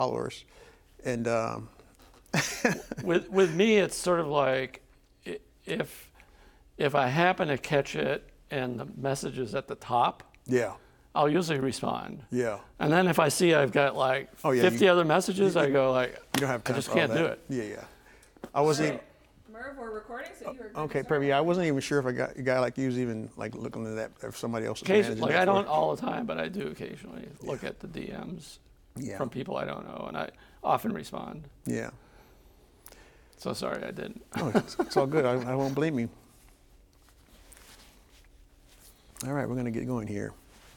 followers. And with me, it's sort of like if I happen to catch it and the message is at the top, yeah, I'll usually respond. yeah. And then if I see I've got like Oh, yeah, 50 other messages, I go like, You don't have I time just for all can't that. do it. Yeah, yeah. I wasn't even, Merv, we're recording, so you were good okay, to start. perfect. Yeah, I wasn't even sure if a guy like you was even like looking at that, if somebody else was Occasionally, managing like that I for don't you. all the time, but I do occasionally look at the DMs Yeah. from people I don't know, and I often respond. Yeah. So sorry I didn't. Oh, it's all good. I won't blame you. All right, we're going to get going here.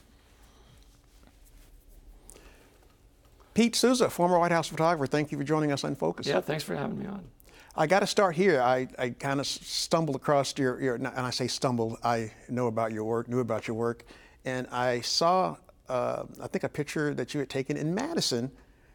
Pete Souza, former White House photographer, thank you for joining us on Focus. Yeah, thanks for having me on. I got to start here. I kind of stumbled across your, and I say stumbled, I know about your work, knew about your work, and I saw, I think, a picture that you had taken in Madison,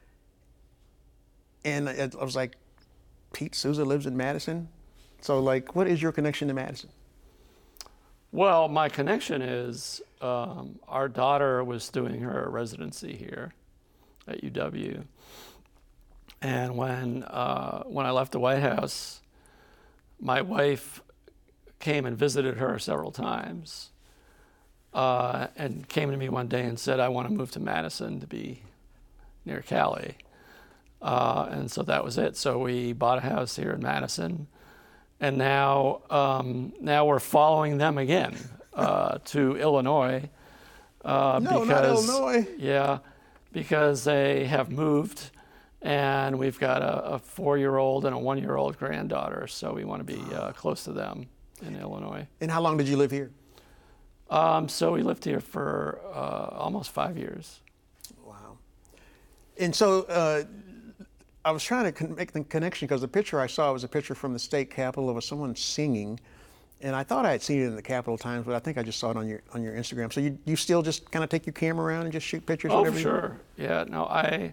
and I was like, Pete Souza lives in Madison? So, like, what is your connection to Madison? Well, my connection is our daughter was doing her residency here at UW, and when I left the White House, my wife came and visited her several times, and came to me one day and said, "I want to move to Madison to be near Cali," and so that was it. So we bought a house here in Madison. And now we're following them again to Illinois. No, because, not Illinois. Yeah, because they have moved, and we've got a 4-year-old and a 1-year-old granddaughter, so we want to be close to them in Illinois. And how long did you live here? So we lived here for almost 5 years. Wow. And so I was trying to make the connection because the picture I saw was a picture from the state capitol of someone singing, and I thought I had seen it in the Capitol Times, but I think I just saw it on your Instagram. So you still just kind of take your camera around and just shoot pictures? Oh, whenever you sure. Yeah. No, I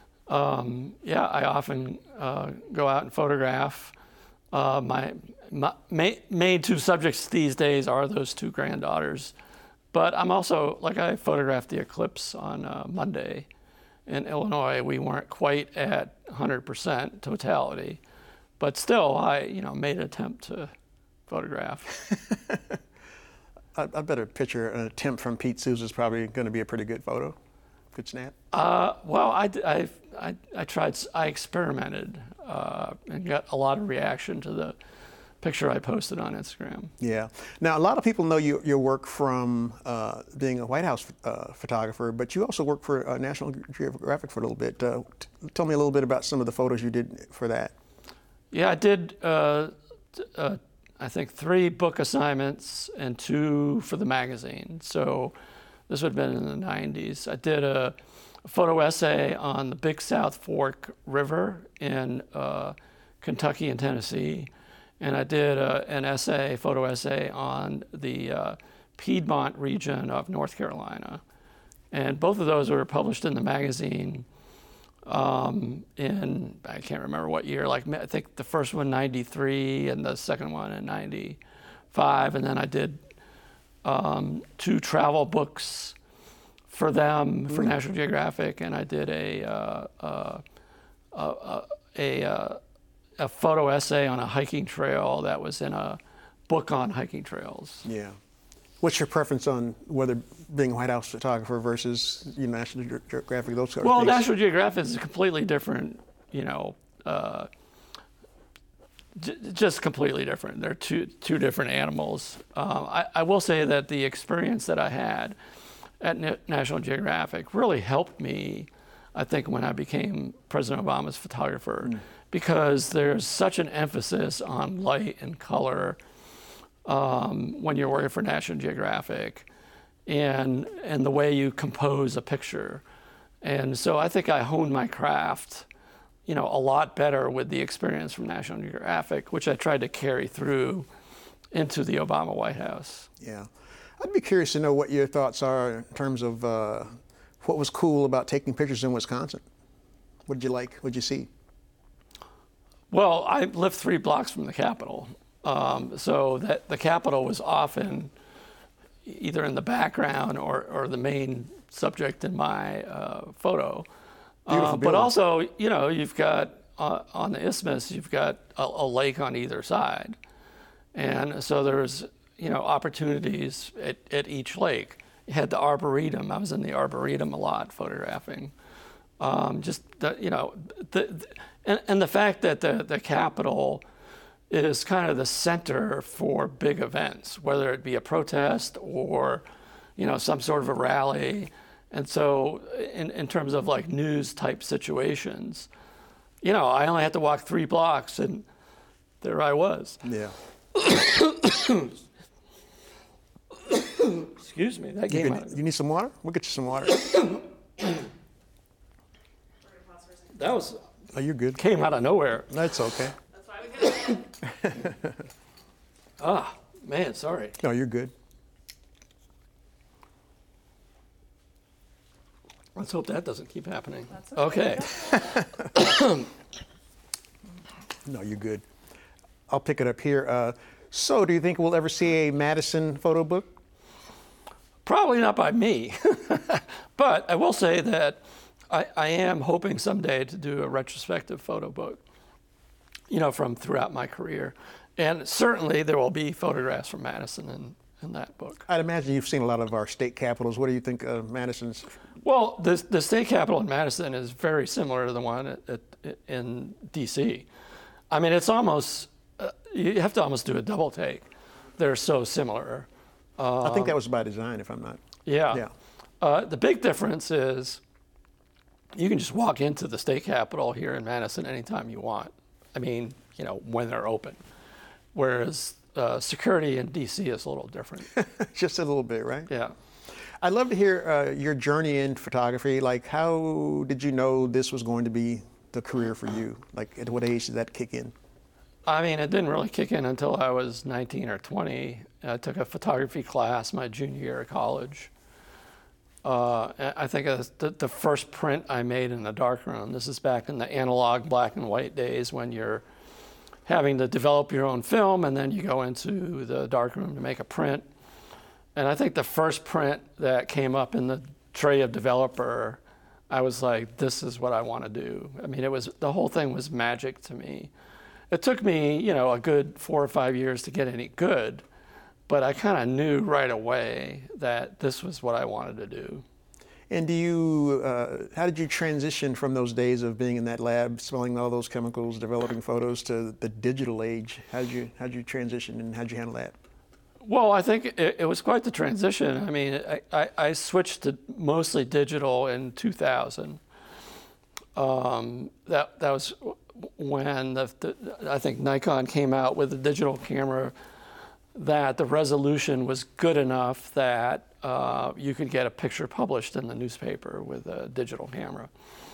often go out and photograph. My main two subjects these days are those two granddaughters, but I'm also, like, I photographed the eclipse on Monday. In Illinois, we weren't quite at 100% totality, but still, I made an attempt to photograph. I bet a picture, an attempt from Pete Souza is probably going to be a pretty good photo. Good snap. Well, I tried. I experimented and got a lot of reaction to the picture I posted on Instagram. Yeah. Now, a lot of people know your work from being a White House photographer, but you also work for National Geographic for a little bit. Tell me a little bit about some of the photos you did for that. Yeah, I did, I think, 3 book assignments and 2 for the magazine. So this would have been in the 90s. I did a photo essay on the Big South Fork River in Kentucky and Tennessee. And I did an photo essay on the Piedmont region of North Carolina. And both of those were published in the magazine in, I can't remember what year, like I think the first one 93 and the second one in 95. And then I did 2 travel books for them, for National Geographic, and I did a photo essay on a hiking trail that was in a book on hiking trails. Yeah. What's your preference on whether being a White House photographer versus National Geographic, those sort of Well, things? National Geographic is a completely different, just completely different. They're two different animals. I will say that the experience that I had at National Geographic really helped me, I think, when I became President Obama's photographer, because there's such an emphasis on light and color when you're working for National Geographic, and the way you compose a picture. And so I think I honed my craft, a lot better with the experience from National Geographic, which I tried to carry through into the Obama White House. Yeah. I'd be curious to know what your thoughts are in terms of what was cool about taking pictures in Wisconsin. What did you like? What did you see? Well, I lived 3 blocks from the Capitol, so that the Capitol was often either in the background or the main subject in my photo. Beautiful But building. also, you've got on the isthmus, you've got a lake on either side, and so there's opportunities at each lake. You had the arboretum. I was in the arboretum a lot, photographing. Just and the fact that the Capitol is kind of the center for big events, whether it be a protest or some sort of a rally. And so in terms of like news type situations, I only had to walk 3 blocks and there I was. Yeah. Excuse me, that came out. You need some water? We'll get you some water. That was Oh, you're good. came out of nowhere. That's okay. That's why we get it. Ah, man, sorry. No, you're good. Let's hope that doesn't keep happening. That's Okay. No, you're good. I'll pick it up here. So, do you think we'll ever see a Madison photo book? Probably not by me, but I will say that I am hoping someday to do a retrospective photo book, from throughout my career. And certainly there will be photographs from Madison in that book. I'd imagine you've seen a lot of our state capitals. What do you think of Madison's? Well, the state capitol in Madison is very similar to the one in D.C. I mean, it's almost, you have to almost do a double take. They're so similar. I think that was by design, if I'm not. Yeah. The big difference is you can just walk into the state capitol here in Madison anytime you want. I mean, when they're open. Whereas security in D.C. is a little different. Just a little bit, right? Yeah. I'd love to hear your journey in photography. Like, how did you know this was going to be the career for you? Like, at what age did that kick in? I mean, it didn't really kick in until I was 19 or 20. I took a photography class my junior year of college. I think the first print I made in the darkroom, this is back in the analog black and white days when you're having to develop your own film and then you go into the darkroom to make a print. And I think the first print that came up in the tray of developer, I was like, this is what I want to do. I mean, the whole thing was magic to me. It took me, a good 4 or 5 years to get any good, but I kind of knew right away that this was what I wanted to do. And how did you transition from those days of being in that lab, smelling all those chemicals, developing photos, to the digital age? How'd you transition, and how'd you handle that? Well, I think it was quite the transition. I mean, I switched to mostly digital in 2000. That was when I think Nikon came out with a digital camera that the resolution was good enough that you could get a picture published in the newspaper with a digital camera.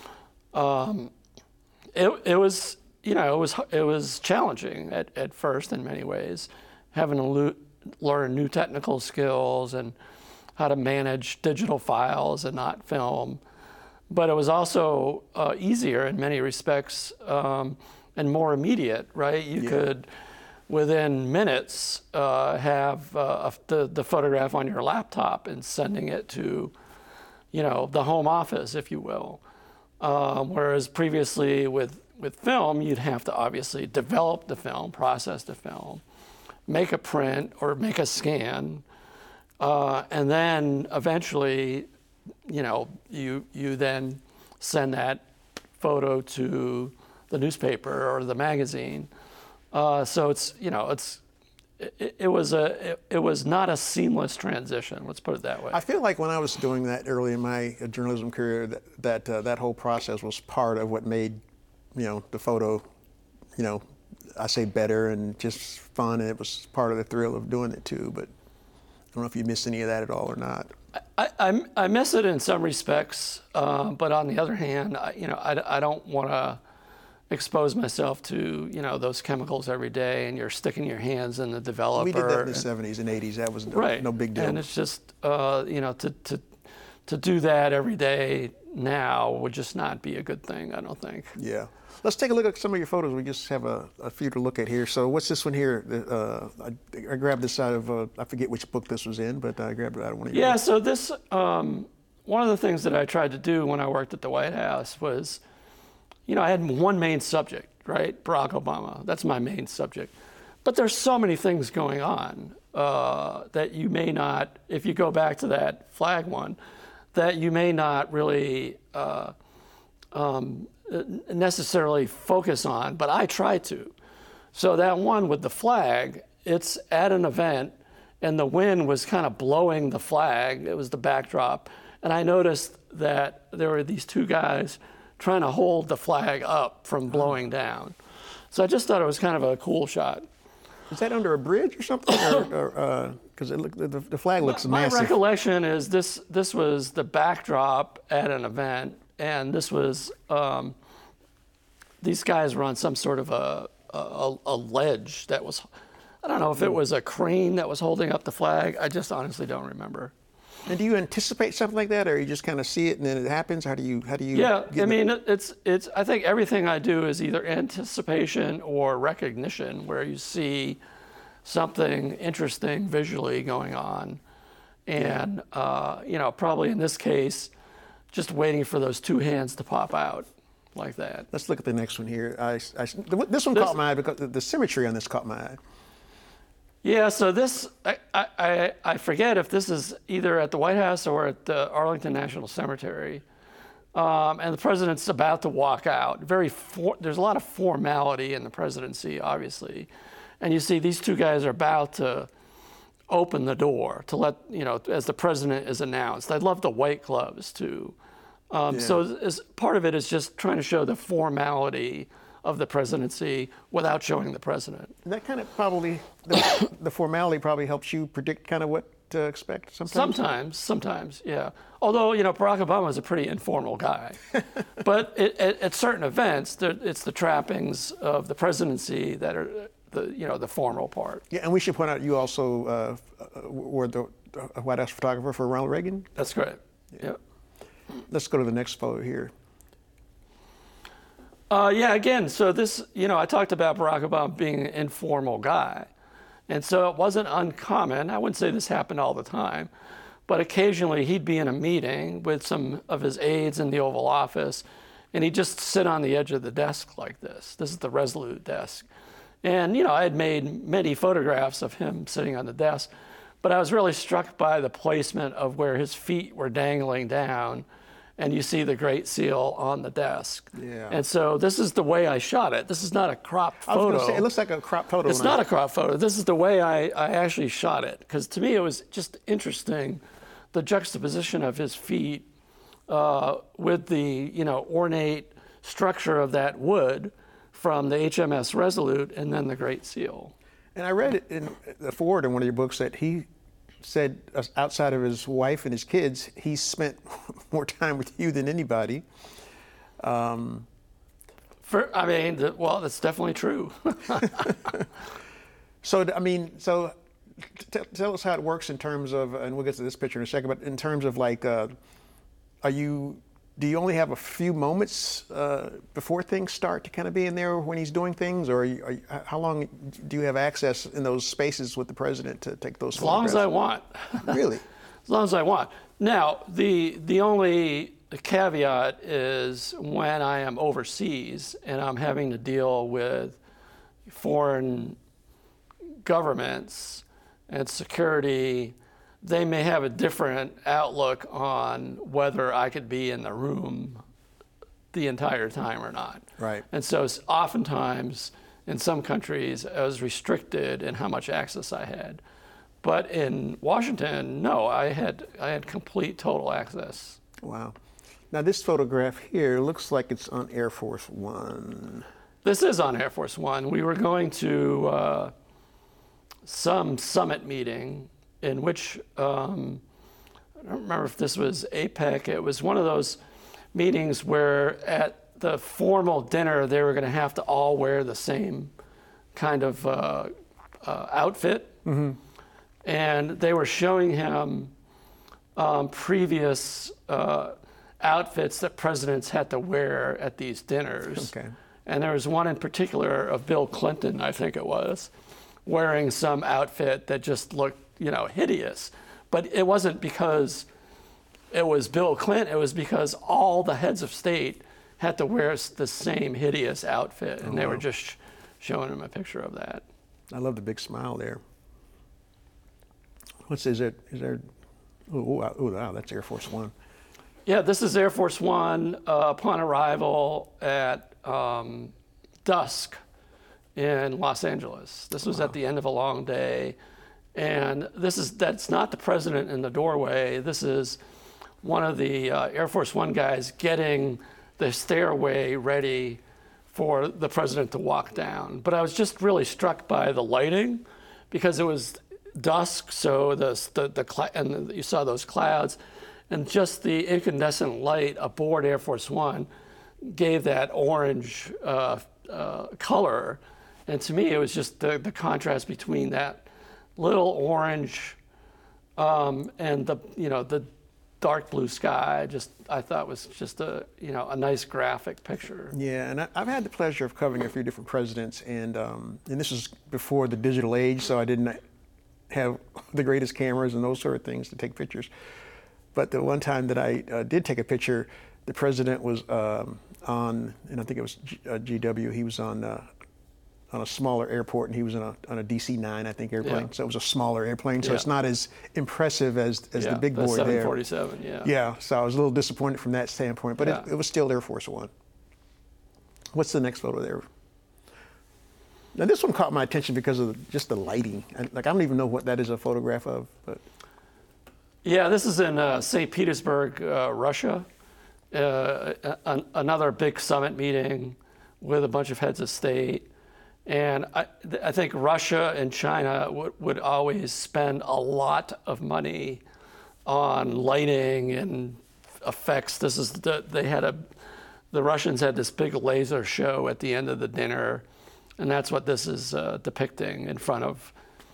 It was challenging at first in many ways, having to learn new technical skills and how to manage digital files and not film. But it was also easier in many respects and more immediate, right? You could, within minutes, have the photograph on your laptop and sending it to, the home office, if you will. Whereas previously with film, you'd have to obviously develop the film, process the film, make a print or make a scan, and then eventually, you then send that photo to the newspaper or the magazine. So it was not a seamless transition. Let's put it that way. I feel like when I was doing that early in my journalism career, that whole process was part of what made, the photo, I say better and just fun, and it was part of the thrill of doing it too. But I don't know if you miss any of that at all or not. I miss it in some respects, but on the other hand, I don't want to expose myself to those chemicals every day, and you're sticking your hands in the developer. We did that in the 70s and 80s. That was no big deal. And it's just to do that every day now would just not be a good thing, I don't think. Yeah. Let's take a look at some of your photos. We just have a few to look at here. So what's this one here? I grabbed this out of, I forget which book this was in, but I grabbed it out of one of your books. So this one of the things that I tried to do when I worked at the White House was, I had one main subject, right? Barack Obama. That's my main subject. But there's so many things going on that you may not, if you go back to that flag one, that you may not really necessarily focus on, but I try to. So that one with the flag, it's at an event, and the wind was kind of blowing the flag. It was the backdrop. And I noticed that there were these two guys trying to hold the flag up from blowing down. So I just thought it was kind of a cool shot. Is that under a bridge or something? Because the flag looks massive. My recollection is this was the backdrop at an event, and this was, these guys were on some sort of a ledge that was, I don't know if it was a crane that was holding up the flag. I just honestly don't remember. And do you anticipate something like that, or you just kind of see it and then it happens? How do you? Yeah, I mean, it's. I think everything I do is either anticipation or recognition, where you see something interesting visually going on, and probably in this case, just waiting for those two hands to pop out like that. Let's look at the next one here. This one caught my eye because the symmetry on this caught my eye. Yeah, so this, I forget if this is either at the White House or at the Arlington National Cemetery. And the president's about to walk out. There's a lot of formality in the presidency, obviously. And you see these two guys are about to open the door to let, as the president is announced. I love the white gloves, too. So part of it is just trying to show the formality of the presidency without showing the president. And that kind of probably, the formality probably helps you predict kind of what to expect sometimes? Sometimes, yeah. Although, Barack Obama is a pretty informal guy. But at certain events, it's the trappings of the presidency that are the formal part. Yeah, and we should point out you also were the White House photographer for Ronald Reagan? That's correct, yeah. Let's go to the next photo here. Again, so this, I talked about Barack Obama being an informal guy. And so it wasn't uncommon. I wouldn't say this happened all the time, but occasionally he'd be in a meeting with some of his aides in the Oval Office, and he'd just sit on the edge of the desk like this. This is the Resolute desk. And, I had made many photographs of him sitting on the desk, but I was really struck by the placement of where his feet were dangling down, and you see the Great Seal on the desk. Yeah. And so this is the way I shot it. This is not a cropped photo. I was going to say, it looks like a cropped photo. It's not a cropped photo. This is the way I actually shot it, because to me it was just interesting, the juxtaposition of his feet with the ornate structure of that wood from the HMS Resolute and then the Great Seal. And I read it in the foreword in one of your books that he said outside of his wife and his kids, he spent more time with you than anybody. Well, that's definitely true. So tell us how it works in terms of, and we'll get to this picture in a second, but in terms of like, do you only have a few moments before things start to kind of be in there when he's doing things, or how long do you have access in those spaces with the president to take those photographs? As long as I want. Really? As long as I want. Now, the only caveat is when I am overseas and I'm having to deal with foreign governments and security, they may have a different outlook on whether I could be in the room the entire time or not. Right. And so oftentimes in some countries I was restricted in how much access I had. But in Washington, no, I had complete total access. Wow. Now this photograph here looks like it's on Air Force One. This is on Air Force One. We were going to some summit meeting in which, I don't remember if this was APEC, it was one of those meetings where at the formal dinner they were going to have to all wear the same kind of outfit. Mm-hmm. And they were showing him previous outfits that presidents had to wear at these dinners. Okay. And there was one in particular of Bill Clinton, I think it was, wearing some outfit that just looked hideous. But it wasn't because it was Bill Clinton, it was because all the heads of state had to wear the same hideous outfit, and they were just showing him a picture of that. I love the big smile there. Is there, oh, wow, that's Air Force One. Yeah, this is Air Force One upon arrival at dusk in Los Angeles. This was at the end of a long day. And that's not the president in the doorway. This is one of the Air Force One guys getting the stairway ready for the president to walk down. But I was just really struck by the lighting because it was dusk, so and you saw those clouds, and just the incandescent light aboard Air Force One gave that orange color. And to me, it was just the contrast between that little orange and the dark blue sky. I thought was just a nice graphic picture. Yeah, and I've had the pleasure of covering a few different presidents, and this is before the digital age, so I didn't have the greatest cameras and those sort of things to take pictures. But the one time that I did take a picture, the president was on, and I think it was GW. He was on a smaller airport, and he was on a DC-9, I think, airplane. Yeah. So it was a smaller airplane, so Yeah. it's not as impressive as the big boy there. 747, yeah. Yeah, so I was a little disappointed from that standpoint, but Yeah. it was still Air Force One. What's the next photo there? Now this one caught my attention because of just the lighting. I don't even know what that is a photograph of, but Yeah, this is in St. Petersburg, Russia. Another big summit meeting with a bunch of heads of state. And I think Russia and China would always spend a lot of money on lighting and effects. The Russians had this big laser show at the end of the dinner, and that's what this is depicting in front of,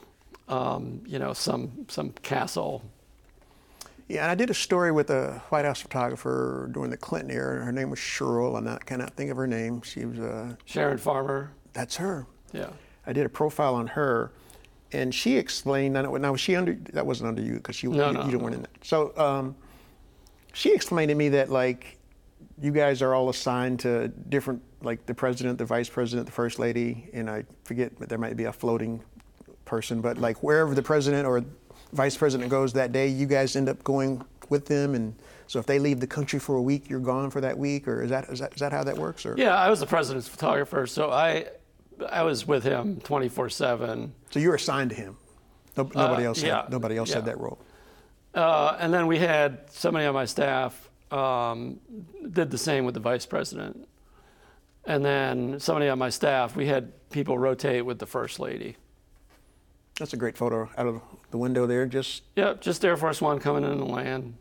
some castle. yeah. And I did a story with a White House photographer during the Clinton era. Her name was Cheryl. I cannot think of her name. She was Sharon Farmer. that's her. Yeah. I did a profile on her, and she explained. Now was she under? That wasn't under you because you didn't weren't in that. So she explained to me that you guys are all assigned to different, like the president, the vice president, the first lady, and I forget, but there might be a floating person, but wherever the president or vice president goes that day, you guys end up going with them, and so if they leave the country for a week, you're gone for that week, or is that how that works? Or Yeah, I was the president's photographer, so I was with him 24/7. so you're assigned to him. Nobody else. Yeah, Nobody else had yeah. that role. And then we had somebody on my staff did the same with the vice president. And then somebody on my staff, we had people rotate with the first lady. That's a great photo out of the window there. Just Air Force One coming in and land.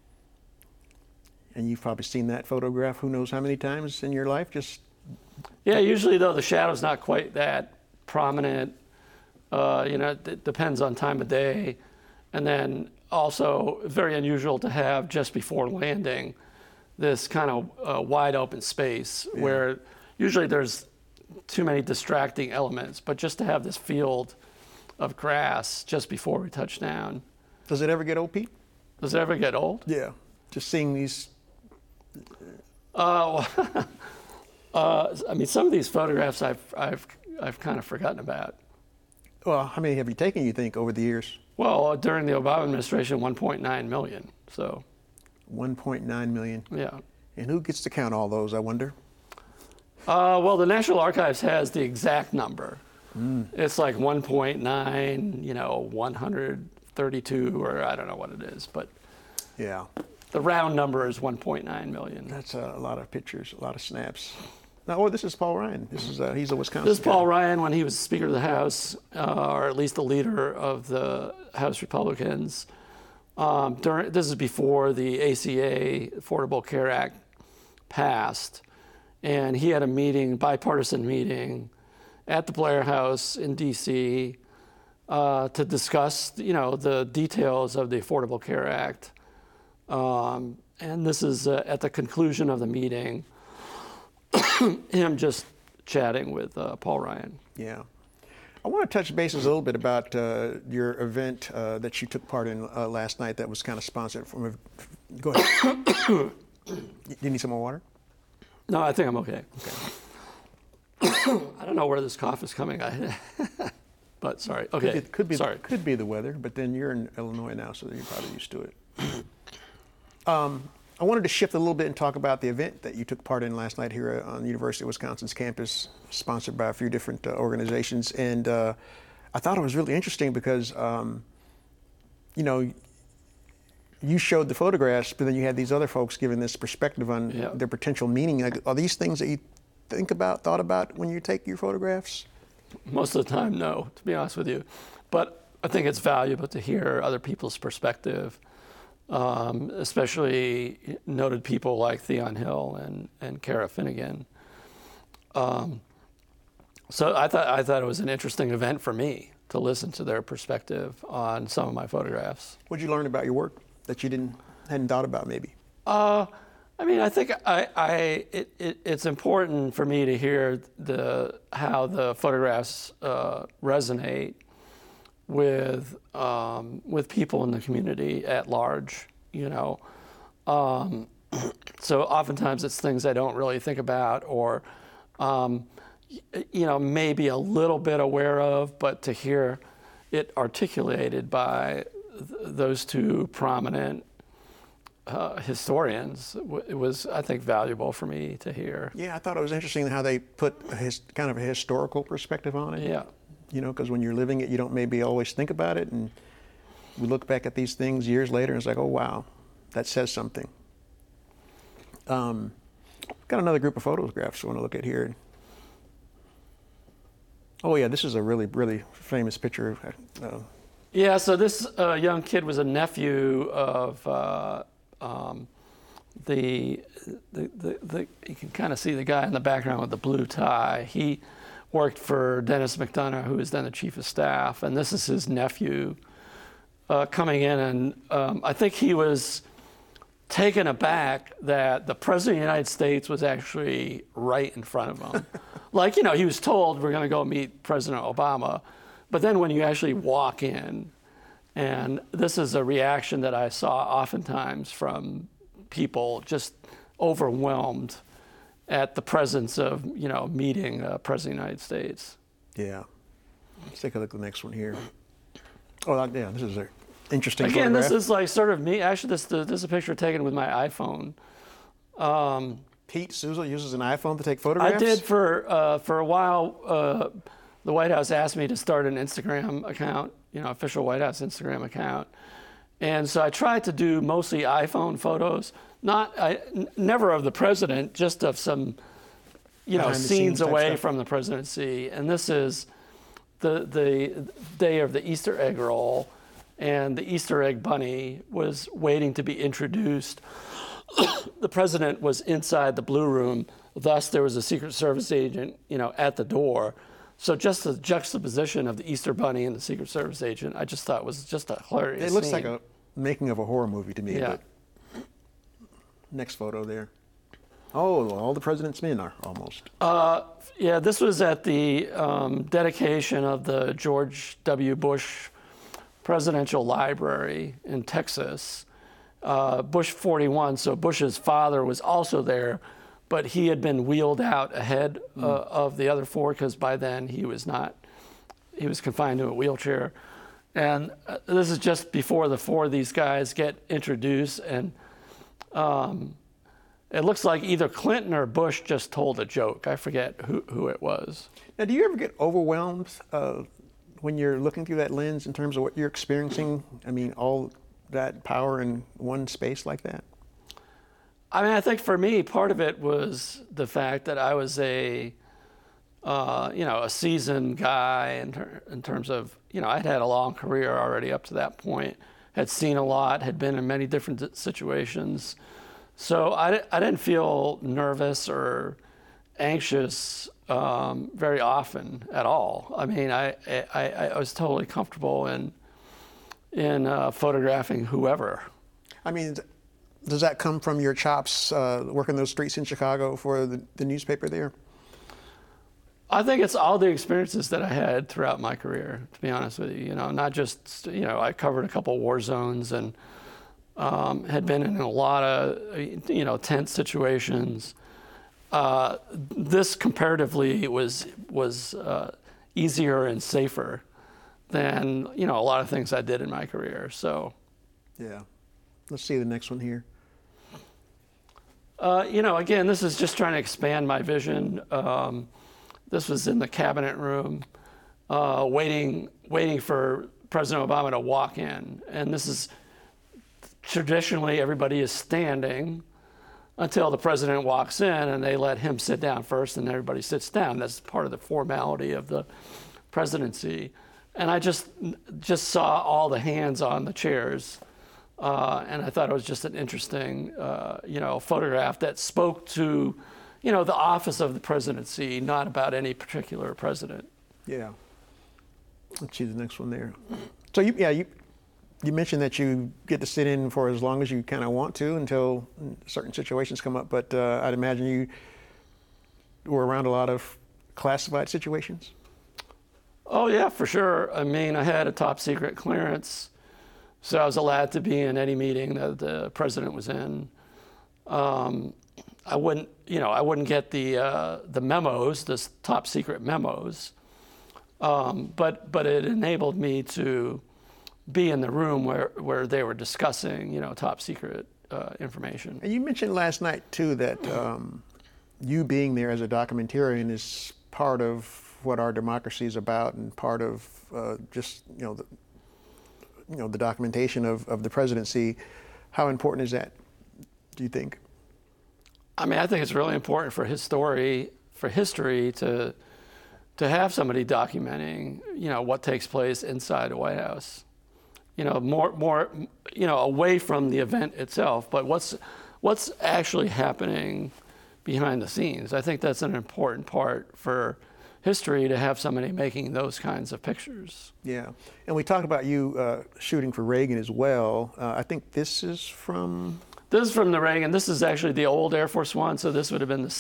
and you've probably seen that photograph who knows how many times in your life. Yeah, usually though the shadow's not quite that prominent. It depends on time of day. And then also very unusual to have just before landing this kind of wide open space where usually there's too many distracting elements, but just to have this field of grass just before we touch down. Does it ever get old, Pete? Does it ever get old? Yeah. Just seeing these. I mean, some of these photographs I've kind of forgotten about. Well, how many have you taken, you think, over the years? Well, during the Obama administration, 1.9 million. So 1.9 million. yeah. And who gets to count all those, I wonder? Well, the National Archives has the exact number. It's like 1.9, 132, or I don't know what it is, but Yeah. the round number is 1.9 million. That's a lot of pictures, a lot of snaps. Now, this is Paul Ryan. He's a Wisconsin. This is Paul guy. Ryan when he was Speaker of the House, or at least the leader of the House Republicans. This is before the ACA, Affordable Care Act, passed, and he had a bipartisan meeting, at the Blair House in D.C. To discuss, the details of the Affordable Care Act. And this is at the conclusion of the meeting, him just chatting with Paul Ryan. Yeah. I want to touch bases a little bit about your event that you took part in last night that was kind of sponsored from Go ahead. You need some more water? No, I think I'm okay. I don't know where this cough is coming. But sorry. Okay. It could be. Sorry. Could be the weather, but then you're in Illinois now, so you're probably used to it. I wanted to shift a little bit and talk about the event that you took part in last night here on the University of Wisconsin's campus, sponsored by a few different organizations. And I thought it was really interesting because, you know, you showed the photographs, but then you had these other folks giving this perspective on their potential meaning. Like, are these things that you thought about when you take your photographs? Most of the time, no, to be honest with you. But I think it's valuable to hear other people's perspective, especially noted people like Theon Hill and Kara Finnegan. So I thought it was an interesting event for me to listen to their perspective on some of my photographs. What did you learn about your work that you hadn't thought about maybe? I mean, I think it's important for me to hear how the photographs resonate with people in the community at large. You know, so oftentimes it's things I don't really think about, or you know, maybe a little bit aware of, but to hear it articulated by those two prominent historians, it was, I think, valuable for me to hear. Yeah, I thought it was interesting how they put kind of a historical perspective on it. Yeah. You know, because when you're living it, you don't maybe always think about it, and we look back at these things years later, and it's like, oh wow, that says something. Got another group of photographs I want to look at here. Oh yeah, this is a really, really famous picture. Yeah, so this young kid was a nephew of you can kind of see the guy in the background with the blue tie. He worked for Dennis McDonough, who was then the chief of staff, and this is his nephew coming in, and I think he was taken aback that the President of the United States was actually right in front of him. Like, you know, he was told we're going to go meet President Obama, but then when you actually walk in, and this is a reaction that I saw oftentimes from people just overwhelmed at the presence of, you know, meeting President of the United States. Yeah. Let's take a look at the next one here. Oh, yeah, this is an interesting Again, photograph. this is like sort of me. Actually, this is a picture taken with my iPhone. Pete Souza uses an iPhone to take photographs? I did for a while. The White House asked me to start an Instagram account, you know, official White House Instagram account. And so I tried to do mostly iPhone photos, never of the president, just of some, you know, scenes away from the presidency. And this is the day of the Easter egg roll, and the Easter egg bunny was waiting to be introduced. The president was inside the Blue Room, thus there was a Secret Service agent, you know, at the door. So just the juxtaposition of the Easter bunny and the Secret Service agent, I just thought was just a hilarious It looks scene. like a making of a horror movie to me. Yeah. But next photo there. Oh, all the president's men are almost. Yeah, this was at the dedication of the George W. Bush Presidential Library in Texas. Bush 41, so Bush's father was also there, but he had been wheeled out ahead of the other four because by then he was confined to a wheelchair. And this is just before the four of these guys get introduced, and it looks like either Clinton or Bush just told a joke. I forget who it was. Now, do you ever get overwhelmed when you're looking through that lens in terms of what you're experiencing? I mean, all that power in one space like that? I mean, I think for me, part of it was the fact that I was a seasoned guy in terms of, you know, I'd had a long career already up to that point, had seen a lot, had been in many different situations. So I didn't feel nervous or anxious very often at all. I mean, I was totally comfortable in photographing whoever. I mean, does that come from your chops working those streets in Chicago for the newspaper there? I think it's all the experiences that I had throughout my career, to be honest with you. You know, not just, you know, I covered a couple war zones and had been in a lot of tense situations. This comparatively was easier and safer than a lot of things I did in my career. So, Yeah. Let's see the next one here. again, this is just trying to expand my vision. This was in the cabinet room, waiting for President Obama to walk in, and this is traditionally everybody is standing until the president walks in, and they let him sit down first, and everybody sits down. That's part of the formality of the presidency. And I just saw all the hands on the chairs, and I thought it was just an interesting, photograph that spoke to, the office of the presidency, not about any particular president. Yeah. Let's see the next one there. So you mentioned that you get to sit in for as long as you kind of want to until certain situations come up, but I'd imagine you were around a lot of classified situations? Oh yeah, for sure. I mean, I had a top secret clearance, so I was allowed to be in any meeting that the president was in. I wouldn't get the memos, the top secret memos, but it enabled me to be in the room where they were discussing, top secret information. And you mentioned last night too that you being there as a documentarian is part of what our democracy is about, and part of the documentation of the presidency. How important is that, do you think? I mean, I think it's really important for history to have somebody documenting, what takes place inside the White House. More, away from the event itself, but what's actually happening behind the scenes. I think that's an important part for history, to have somebody making those kinds of pictures. Yeah, and we talked about you shooting for Reagan as well. I think this is from... This is from the Reagan. This is actually the old Air Force One, so this would have been the a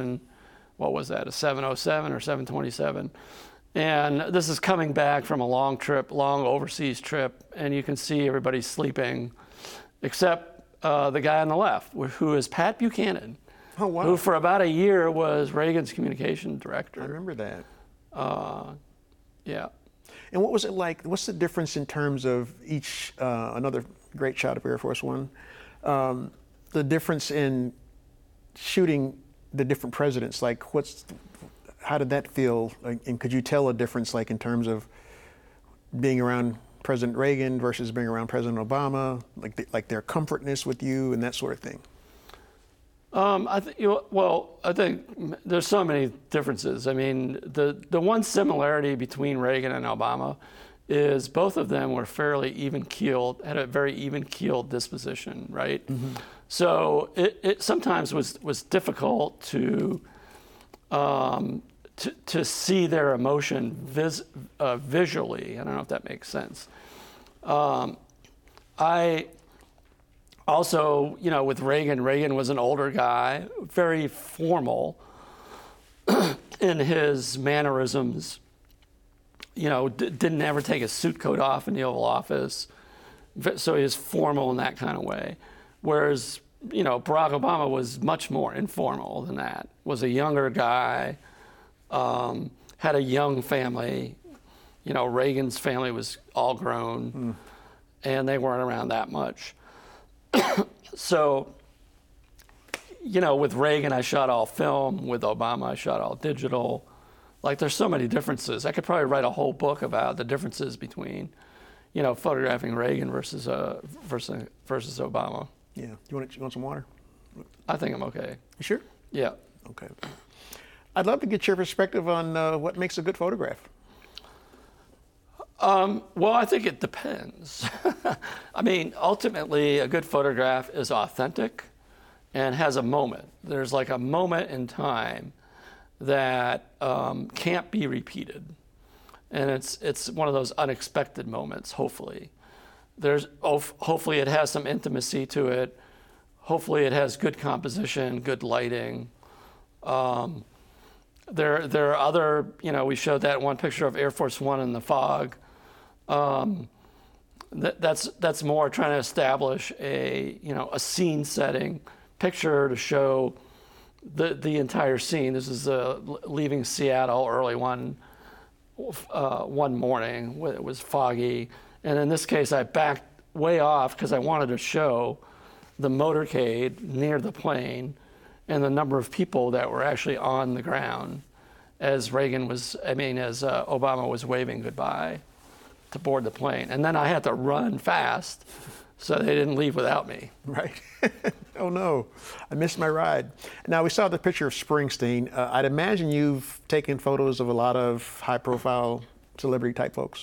707 or 727. And this is coming back from a long overseas trip, and you can see everybody sleeping, except the guy on the left, who is Pat Buchanan. Oh, wow. Who for about a year was Reagan's communication director. I remember that. Yeah. And what was it like? What's the difference in terms of each, another great shot of Air Force One, the difference in shooting the different presidents? Like, how did that feel? And could you tell a difference, like in terms of being around President Reagan versus being around President Obama, like their comfortness with you and that sort of thing? I think there's so many differences. I mean, the one similarity between Reagan and Obama is both of them were fairly even-keeled, had a very even-keeled disposition, right? Mm-hmm. So it sometimes was difficult to see their emotion visually. I don't know if that makes sense. I also, with Reagan was an older guy, very formal in his mannerisms. Didn't ever take his suit coat off in the Oval Office. So he was formal in that kind of way. Whereas, Barack Obama was much more informal than that. Was a younger guy, had a young family. Reagan's family was all grown, and they weren't around that much. So, with Reagan, I shot all film. With Obama, I shot all digital. Like, there's so many differences. I could probably write a whole book about the differences between, photographing Reagan versus Obama. Yeah. You want some water? I think I'm okay. You sure? Yeah. Okay. I'd love to get your perspective on what makes a good photograph. Well, I think it depends. I mean, ultimately, a good photograph is authentic and has a moment. There's like a moment in time that can't be repeated. And it's one of those unexpected moments, hopefully. Hopefully it has some intimacy to it. Hopefully it has good composition, good lighting. There are other, we showed that one picture of Air Force One in the fog. That's more trying to establish a scene setting picture to show the entire scene. This is leaving Seattle early one morning. It was foggy, and in this case, I backed way off because I wanted to show the motorcade near the plane and the number of people that were actually on the ground as Obama was waving goodbye to board the plane. And then I had to run fast so they didn't leave without me. Right. Oh no, I missed my ride. Now we saw the picture of Springsteen. I'd imagine you've taken photos of a lot of high-profile celebrity type folks.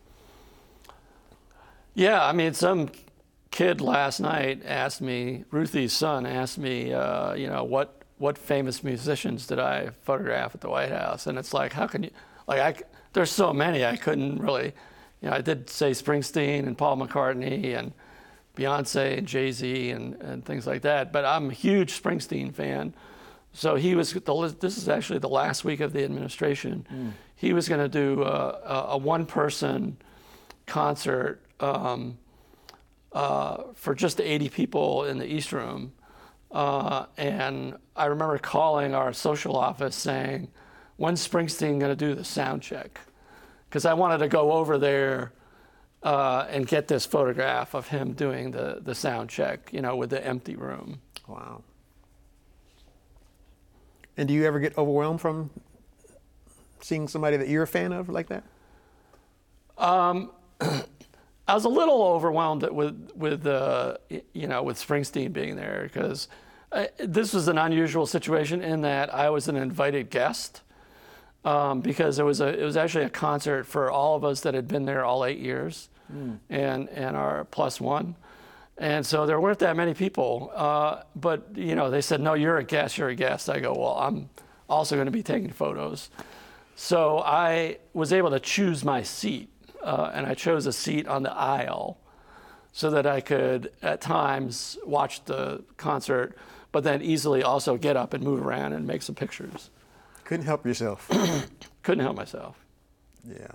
Yeah, I mean, some kid last night asked me, Ruthie's son asked me, what famous musicians did I photograph at the White House? And it's like, how can you, there's so many, I couldn't really, I did say Springsteen and Paul McCartney and Beyonce and Jay-Z and things like that, but I'm a huge Springsteen fan. So this is actually the last week of the administration. He was going to do a one-person concert for just 80 people in the East Room. And I remember calling our social office saying, when's Springsteen going to do the sound check? Because I wanted to go over there and get this photograph of him doing the sound check, with the empty room. Wow. And do you ever get overwhelmed from seeing somebody that you're a fan of like that? I was a little overwhelmed with Springsteen being there because this was an unusual situation in that I was an invited guest because it was actually a concert for all of us that had been there all 8 years and our plus one. And so there weren't that many people, but they said, no, you're a guest. I go, well, I'm also going to be taking photos. So I was able to choose my seat. And I chose a seat on the aisle so that I could, at times, watch the concert, but then easily also get up and move around and make some pictures. Couldn't help yourself. Couldn't help myself. Yeah.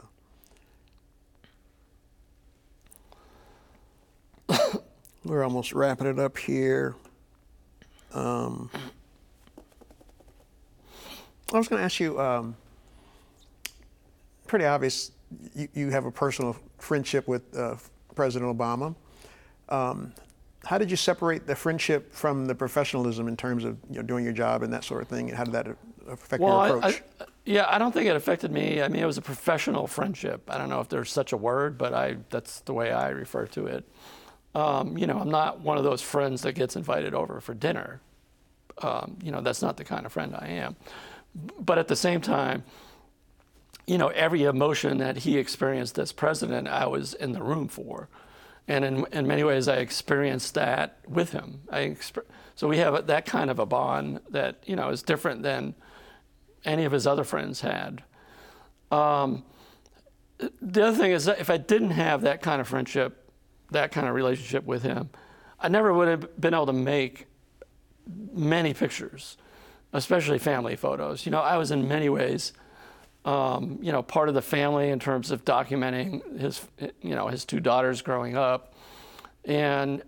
We're almost wrapping it up here. I was going to ask you, pretty obvious, you have a personal friendship with President Obama. How did you separate the friendship from the professionalism in terms of doing your job and that sort of thing? And how did that affect your approach? I don't think it affected me. I mean, it was a professional friendship. I don't know if there's such a word, but that's the way I refer to it. I'm not one of those friends that gets invited over for dinner. That's not the kind of friend I am. But at the same time, every emotion that he experienced as president, I was in the room for. And in many ways, I experienced that with him. So we have that kind of a bond that, is different than any of his other friends had. The other thing is that if I didn't have that kind of friendship, that kind of relationship with him, I never would have been able to make many pictures, especially family photos. I was in many ways part of the family in terms of documenting his two daughters growing up. And,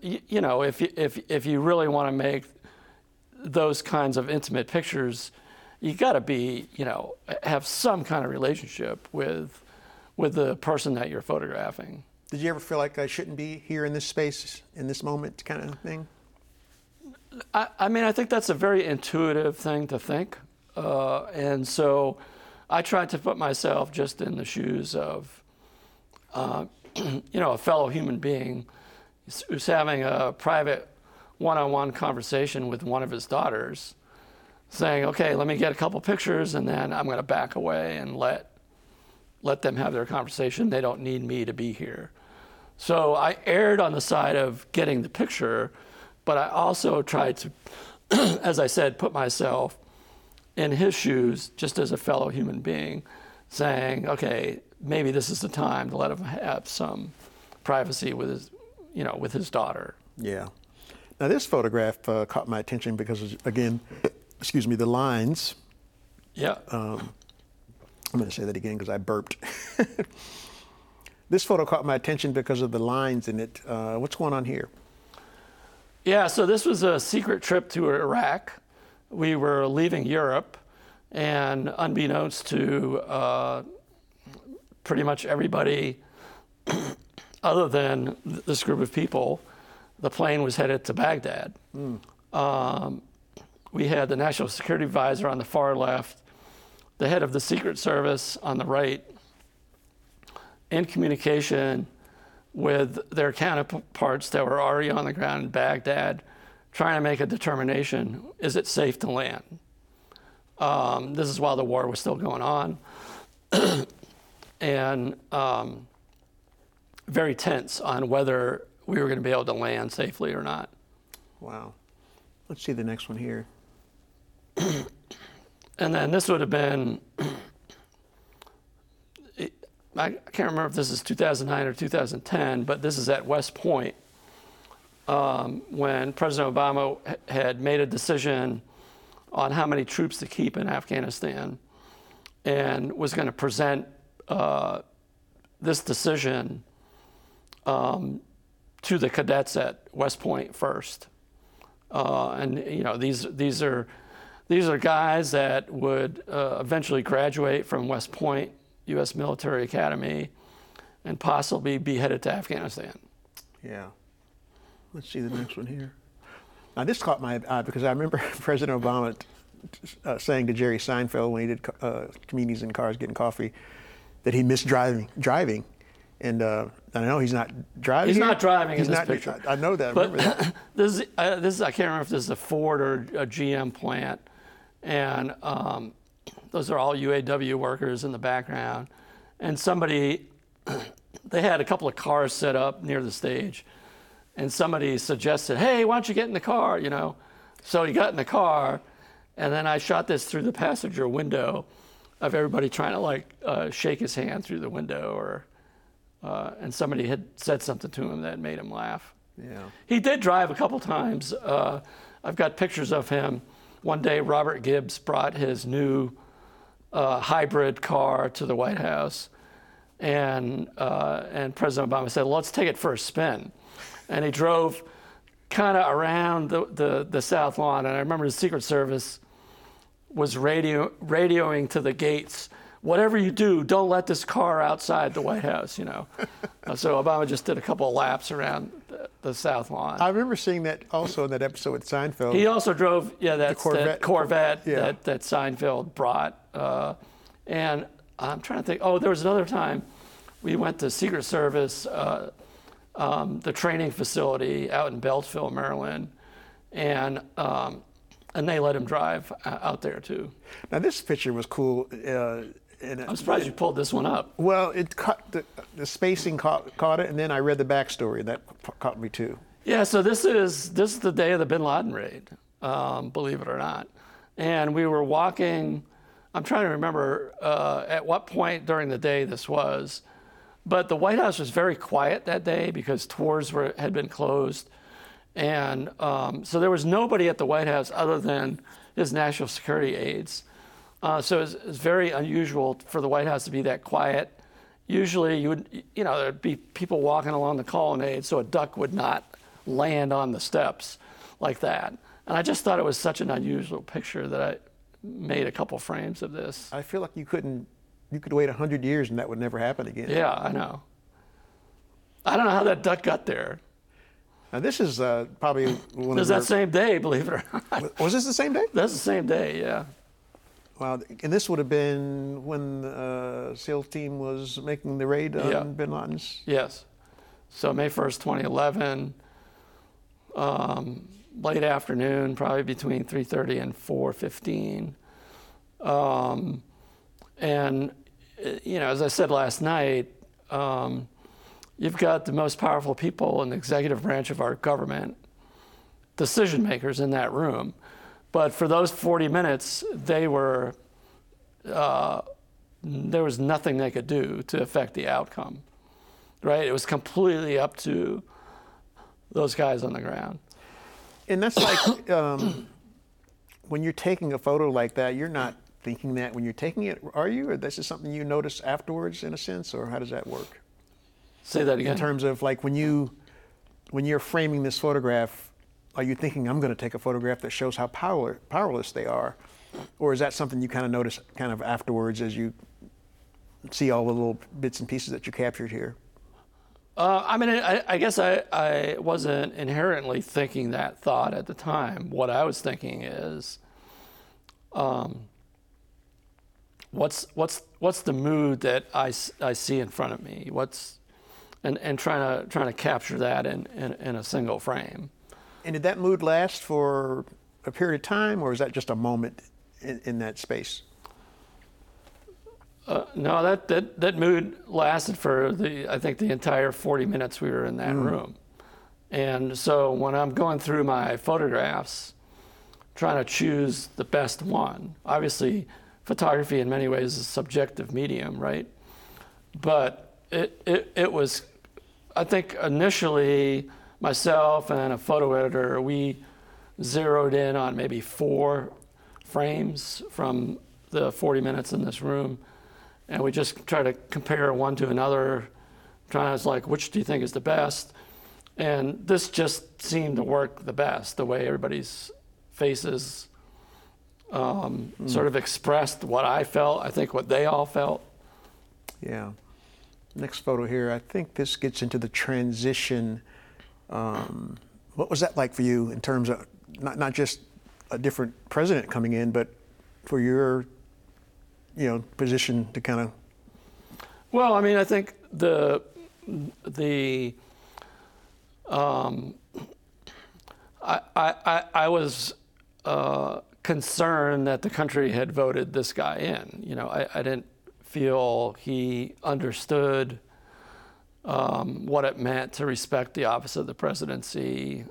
if you really want to make those kinds of intimate pictures, you got to have some kind of relationship with the person that you're photographing. Did you ever feel like I shouldn't be here in this space, in this moment kind of thing? I think that's a very intuitive thing to think. And so I tried to put myself just in the shoes of, a fellow human being who's having a private one-on-one conversation with one of his daughters, saying, okay, let me get a couple pictures and then I'm going to back away and let them have their conversation. They don't need me to be here. So I erred on the side of getting the picture, but I also tried to, as I said, put myself in his shoes, just as a fellow human being, saying, okay, maybe this is the time to let him have some privacy with his daughter. Yeah. Now this photograph caught my attention because, again, the lines. Yeah. I'm going to say that again because I burped. This photo caught my attention because of the lines in it. What's going on here? Yeah, so this was a secret trip to Iraq. We were leaving Europe, and unbeknownst to pretty much everybody other than this group of people, the plane was headed to Baghdad. We had the National Security Advisor on the far left, the head of the Secret Service on the right, in communication with their counterparts that were already on the ground in Baghdad, trying to make a determination, is it safe to land? This is while the war was still going on. And very tense on whether we were going to be able to land safely or not. Wow. Let's see the next one here. And then this would have been, I can't remember if this is 2009 or 2010, but this is at West Point when President Obama had made a decision on how many troops to keep in Afghanistan and was going to present this decision to the cadets at West Point first. And you know, these are guys that would eventually graduate from West Point U.S. Military Academy and possibly be headed to Afghanistan. Yeah. Let's see the next one here. Now this caught my eye because I remember President Obama saying to Jerry Seinfeld when he did comedians in cars getting coffee that he missed driving. And I know he's not driving. He's here. not driving He's in this not, picture. I know that. I But remember that. this is I can't remember if this is a Ford or a GM plant, and those are all UAW workers in the background. And somebody, they had a couple of cars set up near the stage, and somebody suggested, "Hey, why don't you get in the car?" You know, so he got in the car, and then I shot this through the passenger window, of everybody trying to like shake his hand through the window, or and somebody had said something to him that made him laugh. Yeah. He did drive a couple times. I've got pictures of him. One day, Robert Gibbs brought his new hybrid car to the White House, and President Obama said, "Let's take it for a spin." And he drove kind of around the South Lawn, and I remember the Secret Service was radioing to the gates, "Whatever you do, don't let this car outside the White House," you know. So Obama just did a couple of laps around the South Lawn. I remember seeing that also in that episode with Seinfeld. He also drove, that Corvette yeah. that Seinfeld brought. And I'm trying to think, there was another time we went to Secret Service, the training facility out in Beltsville, Maryland, and they let him drive out there too. Now this picture was cool. I'm surprised you pulled this one up. Well, it caught the spacing caught it, and then I read the backstory. That caught me too. Yeah, so this is the day of the Bin Laden raid, believe it or not. And we were walking, I'm trying to remember at what point during the day this was, but the White House was very quiet that day because tours had been closed. And so there was nobody at the White House other than his national security aides. So it's very unusual for the White House to be that quiet. Usually there'd be people walking along the colonnade so a duck would not land on the steps like that. And I just thought it was such an unusual picture that I made a couple frames of this. I feel like you could wait 100 years and that would never happen again. Yeah, I know. I don't know how that duck got there. Now this is probably one It was of that same day, believe it or not. Was this the same day? That's the same day, yeah. Wow, and this would have been when the SEAL team was making the raid on Bin Laden's? Yes. So May 1st, 2011, late afternoon, probably between 3:30 and 4:15. And, as I said last night, you've got the most powerful people in the executive branch of our government, decision makers in that room. But for those 40 minutes, there was nothing they could do to affect the outcome, right? It was completely up to those guys on the ground. And that's like when you're taking a photo like that, you're not thinking that when you're taking it, are you? Or this is something you notice afterwards in a sense, or how does that work? Say that In again. terms of like when you're framing this photograph, are you thinking I'm going to take a photograph that shows how powerless they are, or is that something you kind of notice kind of afterwards as you see all the little bits and pieces that you captured here? I mean, I guess I wasn't inherently thinking that thought at the time. What I was thinking is, what's the mood that I see in front of me? And trying to capture that in a single frame. And did that mood last for a period of time, or is that just a moment in that space? No, that mood lasted for I think the entire 40 minutes we were in that room. And so when I'm going through my photographs, trying to choose the best one, obviously photography in many ways is a subjective medium, right? But it was, I think initially myself and a photo editor, we zeroed in on maybe 4 frames from the 40 minutes in this room. And we just try to compare one to another, trying to like, which do you think is the best? And this just seemed to work the best, the way everybody's faces sort of expressed what I felt, I think what they all felt. Yeah. Next photo here, I think this gets into the transition. What was that like for you in terms of not just a different president coming in, but for your position to kind of? Well, I mean, I think I was concerned that the country had voted this guy in. You know, I didn't feel he understood what it meant to respect the office of the presidency.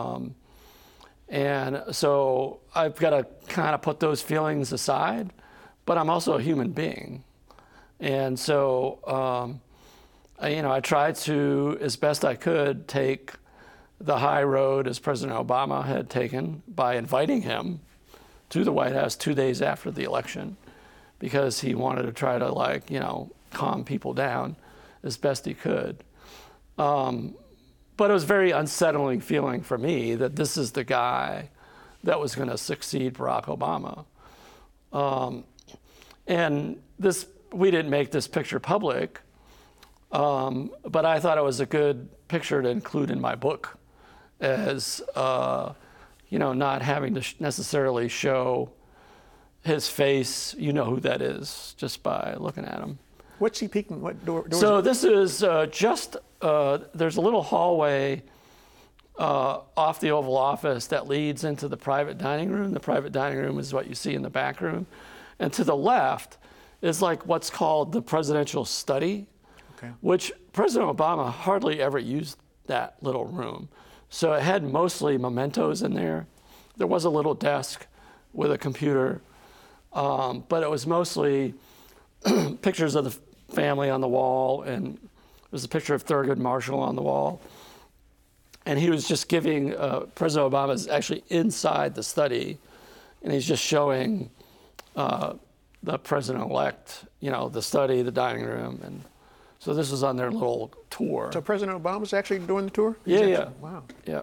And so I've got to kind of put those feelings aside. But I'm also a human being. And so, I tried to, as best I could, take the high road as President Obama had taken by inviting him to the White House 2 days after the election, because he wanted to try to calm people down as best he could. But it was a very unsettling feeling for me that this is the guy that was going to succeed Barack Obama. And we didn't make this picture public, but I thought it was a good picture to include in my book as, not having to necessarily show his face. You know who that is just by looking at him. What's he peeking? What door? So this is there's a little hallway off the Oval Office that leads into the private dining room. The private dining room is what you see in the back room. And to the left is like what's called the presidential study, which President Obama hardly ever used that little room. So it had mostly mementos in there. There was a little desk with a computer, but it was mostly pictures of the family on the wall, and there was a picture of Thurgood Marshall on the wall. And he was just giving, President Obama is actually inside the study, and he's just showing the president-elect, the study, the dining room. And so this was on their little tour. So President Obama's actually doing the tour? Yeah. Wow. Yeah.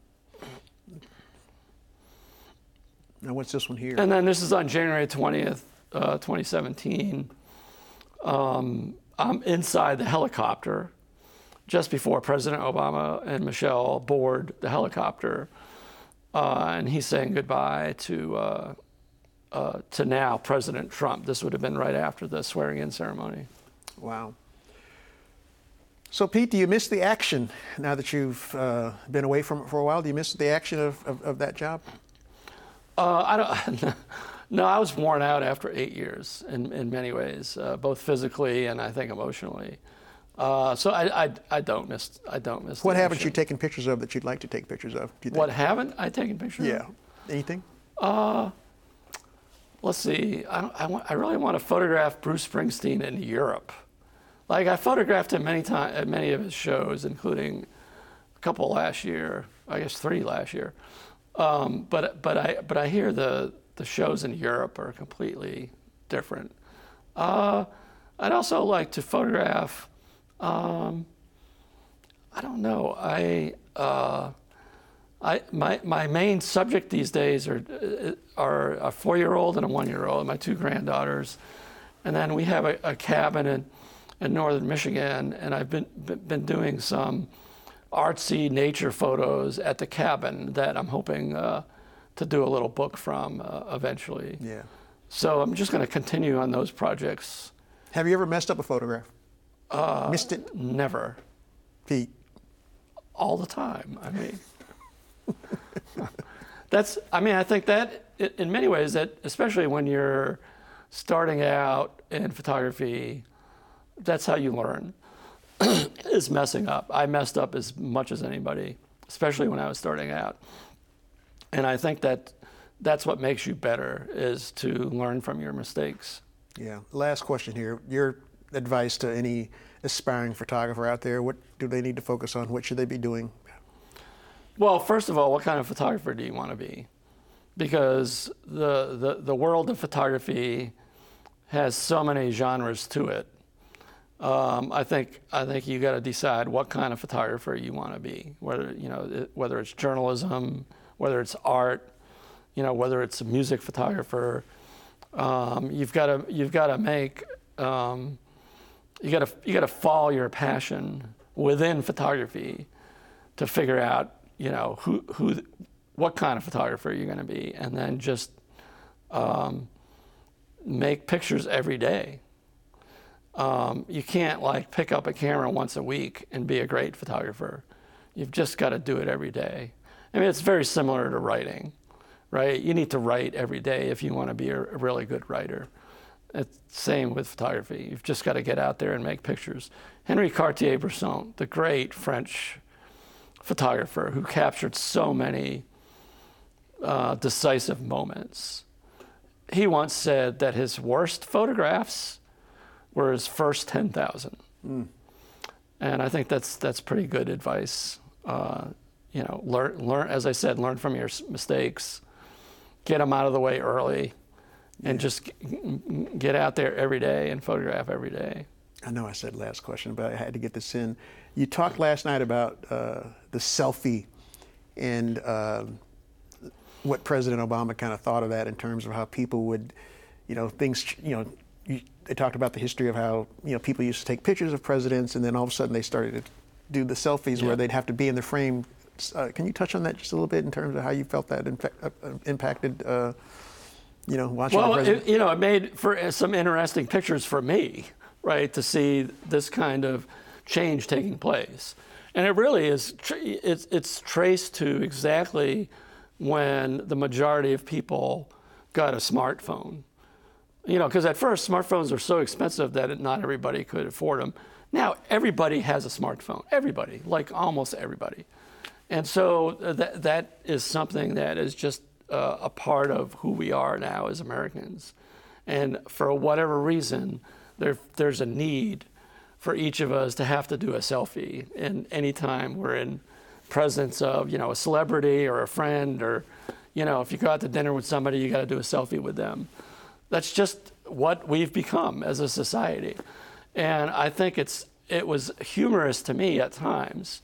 Now what's this one here? And then this is on January 20th, 2017. I'm inside the helicopter just before President Obama and Michelle board the helicopter. And he's saying goodbye to now President Trump. This would have been right after the swearing-in ceremony. Wow. So Pete, do you miss the action now that you've been away from it for a while? Do you miss the action of that job? I don't. No, I was worn out after 8 years in many ways, both physically and I think emotionally. So I don't miss. What haven't you taken pictures of that you'd like to take pictures of? Do you think? What haven't I taken pictures of? Yeah. Anything? Let's see. I really want to photograph Bruce Springsteen in Europe. Like I photographed him many times at many of his shows, including a couple last year. I guess 3 last year. But I hear the shows in Europe are completely different. I'd also like to photograph I don't know. My main subject these days are a 4-year-old and a 1-year-old, my 2 granddaughters, and then we have a cabin in northern Michigan, and I've been doing some artsy nature photos at the cabin that I'm hoping to do a little book from eventually. Yeah. So I'm just going to continue on those projects. Have you ever messed up a photograph? Missed it? Never. Pete? All the time. I mean, I think that in many ways, that especially when you're starting out in photography, that's how you learn, is messing up. I messed up as much as anybody, especially when I was starting out. And I think that's what makes you better, is to learn from your mistakes. Yeah. Last question here. Your advice to any aspiring photographer out there, what do they need to focus on? What should they be doing? Well, first of all, what kind of photographer do you want to be? Because the world of photography has so many genres to it. I think you got to decide what kind of photographer you want to be. Whether it's journalism, whether it's art, whether it's a music photographer. You've got to make you got to follow your passion within photography to figure out what kind of photographer you're going to be, and then just make pictures every day. You can't pick up a camera once a week and be a great photographer. You've just got to do it every day. I mean, it's very similar to writing, right? You need to write every day if you want to be a really good writer. It's the same with photography. You've just got to get out there and make pictures. Henri Cartier-Bresson, the great French photographer who captured so many decisive moments, he once said that his worst photographs were his first 10,000. And I think that's pretty good advice. Learn, as I said, learn from your mistakes, get them out of the way early, and just get out there every day and photograph every day. I know I said last question, but I had to get this in. You talked last night about the selfie and what President Obama kind of thought of that in terms of how people would, they talked about the history of how, people used to take pictures of presidents, and then all of a sudden they started to do the selfies where they'd have to be in the frame. Can you touch on that just a little bit in terms of how you felt that impacted, watching the president? It made for some interesting pictures for me, right, to see this kind of change taking place. And it really is, it's traced to exactly when the majority of people got a smartphone. Because at first smartphones were so expensive that not everybody could afford them. Now everybody has a smartphone, everybody, like almost everybody. And so that is something that is just a part of who we are now as Americans. And for whatever reason, there's a need for each of us to have to do a selfie. And anytime we're in presence of, a celebrity or a friend, or, if you go out to dinner with somebody, you got to do a selfie with them. That's just what we've become as a society. And I think it was humorous to me at times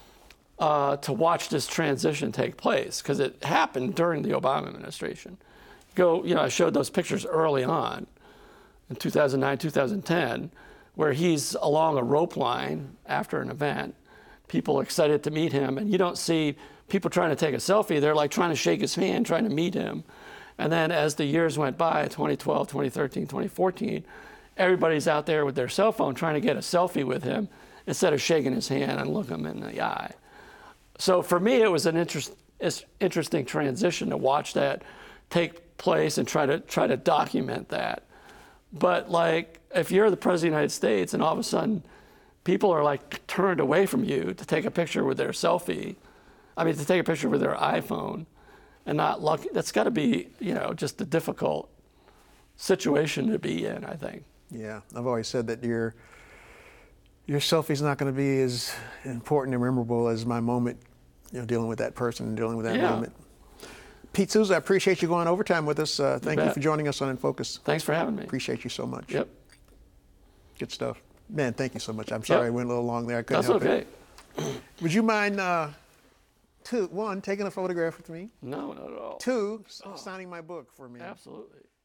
to watch this transition take place, because it happened during the Obama administration. I showed those pictures early on in 2009, 2010, where he's along a rope line after an event, people excited to meet him, and you don't see people trying to take a selfie. They're like trying to shake his hand, trying to meet him. And then as the years went by, 2012, 2013, 2014, everybody's out there with their cell phone trying to get a selfie with him instead of shaking his hand and looking him in the eye. So for me, it was an interesting transition to watch that take place and try to document that. But if you're the President of the United States and all of a sudden people are turned away from you to take a picture with their to take a picture with their iPhone, and not lucky, that's got to be, just a difficult situation to be in, I think. Yeah, I've always said that your selfie's not going to be as important and memorable as my moment, dealing with that person and dealing with that moment. Pete Souza, I appreciate you going overtime with us. Thank you for joining us on In Focus. Thanks for having me. Appreciate you so much. Yep. Good stuff. Man, thank you so much. I'm sorry I went a little long there. I couldn't help it. That's okay. Would you mind, one, taking a photograph with me? No, not at all. Two, signing my book for me? Absolutely.